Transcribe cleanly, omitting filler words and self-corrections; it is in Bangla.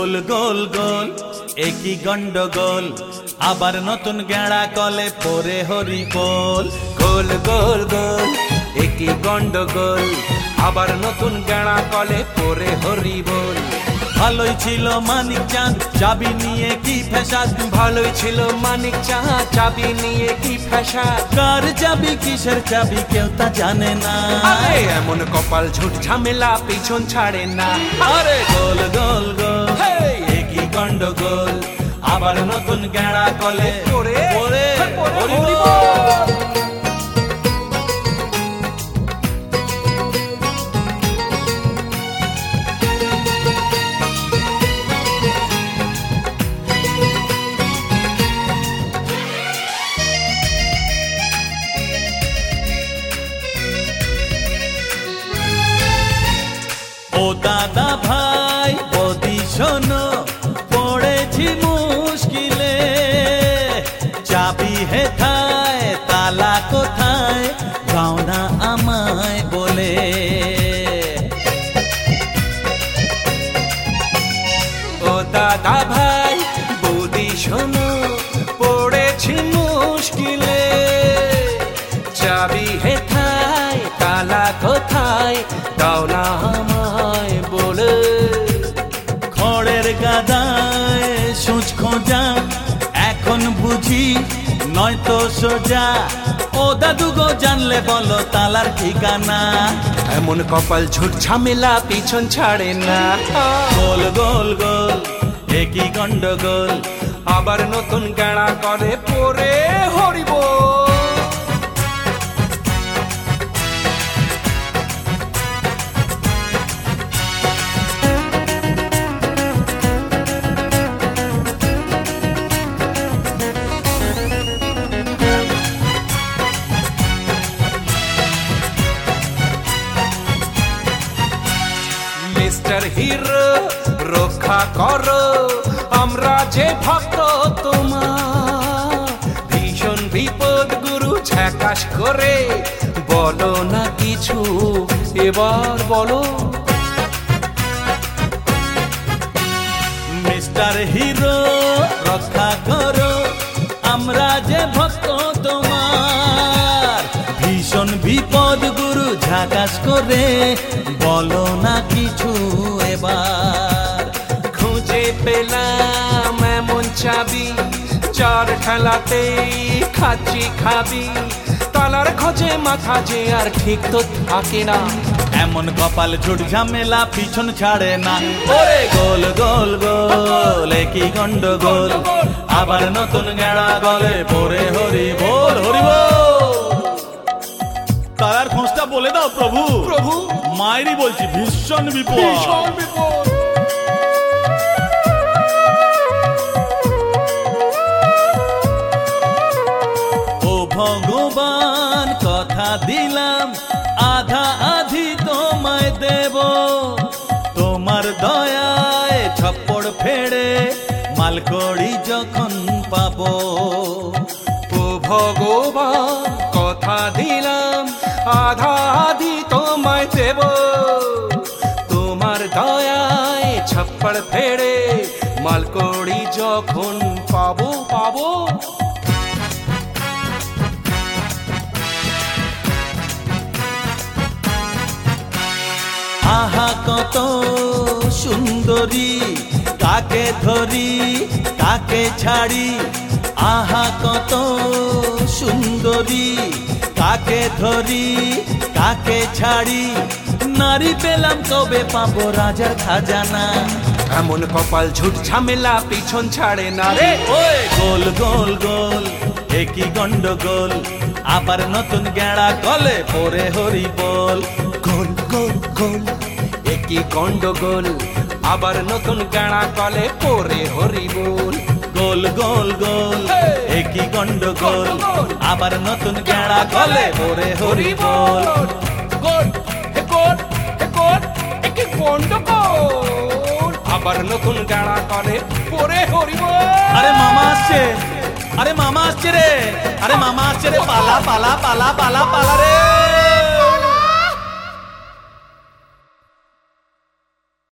গোল গোল গোল একই গন্ডগোল, আবার নতুন গেঁড়া কলে পরে হরি বল। গোল গোল গোল একই গন্ডগোল, আবার নতুন গেঁড়া কলে পরে হরি বল। ভালোই ছিল মানিক চাঁদ, চাবি নিয়ে কি ফ্যাসাদ। ভালোই ছিল মানিক চাঁদ, চাবি নিয়ে কি ফ্যাসাদ। কার চাবি কিসের চাবি কেউ তা জানে না। আরে এমন কপাল ঝুট ঝামেলা পিছন ছাড়ে না। আরে গোল গোল গোল একই গন্ডগোল, আবার নতুন গেঁড়া কলে পরে পরে হরি হরি বল। বল। ও দাদা ভাই বদি শোনো, পড়েছি মুশকিলে। চাবি হেথায় তালা কোথায়, গাও না আমায় বলে। ও দাদা ভাই বৌদি শোনো, পড়েছি মুশকিলে। চাবি হেথায় তালা কোথায়, দাও না আমায় বলে। খড়ের গাদায় সুচ খোঁজা এখন বুঝি নয়তো সোজা। ও দাদু গো জানলে বলো তালার ঠিকানা। এমন কপাল ঝুট ঝামেলা পিছন ছাড়ে না। গোল গোল গোল একই গন্ডগোল, আবার নতুন গেঁড়া করে পরে হরি বল। মিস্টার হিরো রক্ষা করো, আমরা যে ভক্ত তোমার। ভীষণ বিপদ গুরু ঝাকাশ করে, বলো না কিছু এবার বলো। মিস্টার হিরো রক্ষা করো, আমরা যে ভক্ত তোমার। ভীষণ বিপদ গুরু ঝাকাস করে, বলো না কিছু এবার। খুঁজে পেলাম এমন চাবি, চার ঠেলাতেই খাচ্ছি খাবি। তালার খোঁজে মাথা যে আর ঠিক তো থাকে না। এমন কপাল ঝুট ঝামেলা পিছন ছাড়ে না। ওরে গোল গোল গোল একই গন্ডগোল, আবার নতুন গেঁড়া গলে পরে হরি বল হরি বল। তারার খোঁজটা বলে দাও প্রভু। প্রভু মায়েরই বলছি ভীষণ বিপদ। ভীষণ বিপদ। ও ভগবান কথা দিলাম, আধা আধি তোমায় দেব। তোমার দয়ায় ছপ্পড় ফেড়ে মালকড়ি যখন পাবো। ও ভগবান কথা দিলাম, আধা আধি তোমায় দেব। তোমার দয়ায় ছাপ্পড় ফেড়ে মালকড়ি যখন পাবো পাবো। আহা কত সুন্দরী, কাকে ধরি কাকে ছাড়ি। আহা কত সুন্দরী, কাকে ধরি কাকে ছাড়ি। নারী পেলাম তবে পাবো রাজার খাজানা। এমন কপাল ঝুট ঝামেলা পিছন ছাড়ে না রে। ওই গোল গোল গোল একই গন্ডগোল, আবার নতুন গেঁড়া কলে পরে হরি বল। গোল গোল গোল একই গন্ডগোল, আবার নতুন গেঁড়া কলে পরে হরি বল। গোল গোল গোল একই গন্ডগোল, আবার নতুন গেঁড়া কলে পরে হরি বল। গোল হে গোল হে গোল একই গন্ডগোল, আবার নতুন গেঁড়া কলে পরে হরি বল। আরে মামা আসছে, আরে মামা আসছে রে, আরে মামা আসছে রে, পালা পালা পালা পালা পালা রে।